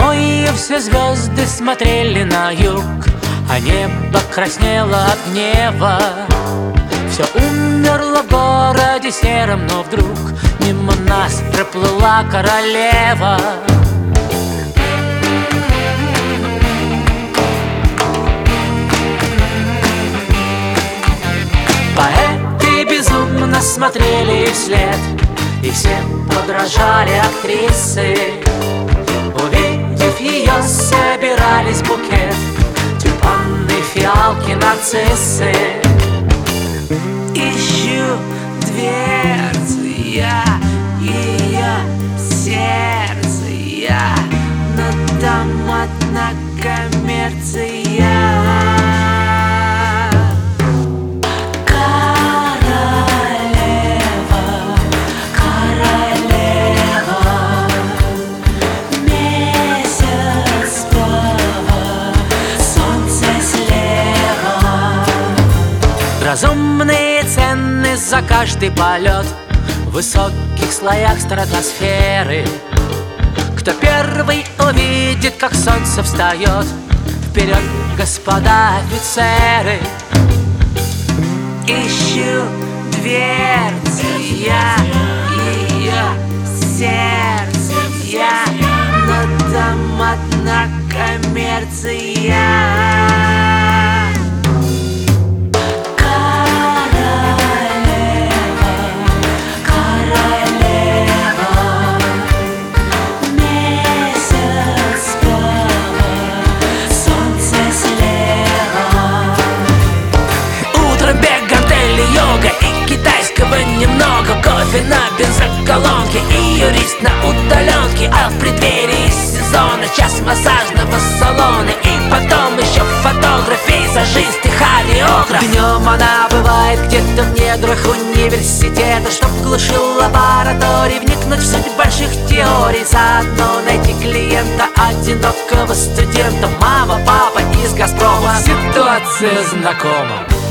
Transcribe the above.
Зимой все звезды смотрели на юг, а небо краснело от гнева. Все умерло в городе сером, но вдруг мимо нас проплыла королева. Поэты безумно смотрели вслед, и все подражали актрисе. Увидев ее, собирались в букет тюльпаны, фиалки, нарциссы. Ищу дверцы я, ее сердце я, но там одна коммерция. Разумные цены за каждый полет в высоких слоях стратосферы. Кто первый увидит, как солнце встает, вперед, господа офицеры! Ищу дверцы я, ее сердце я, но там одна коммерция. Немного кофе на бензоколонке и юрист на удаленке, а в преддверии сезона час массажного салона, и потом еще фотограф, визажист и хореограф. Днем она бывает где-то в недрах университета, чтоб в глуши лабораторий вникнуть в суть больших теорий, заодно найти клиента, одинокого студента. Мама, папа из Газпрома, ситуация знакома.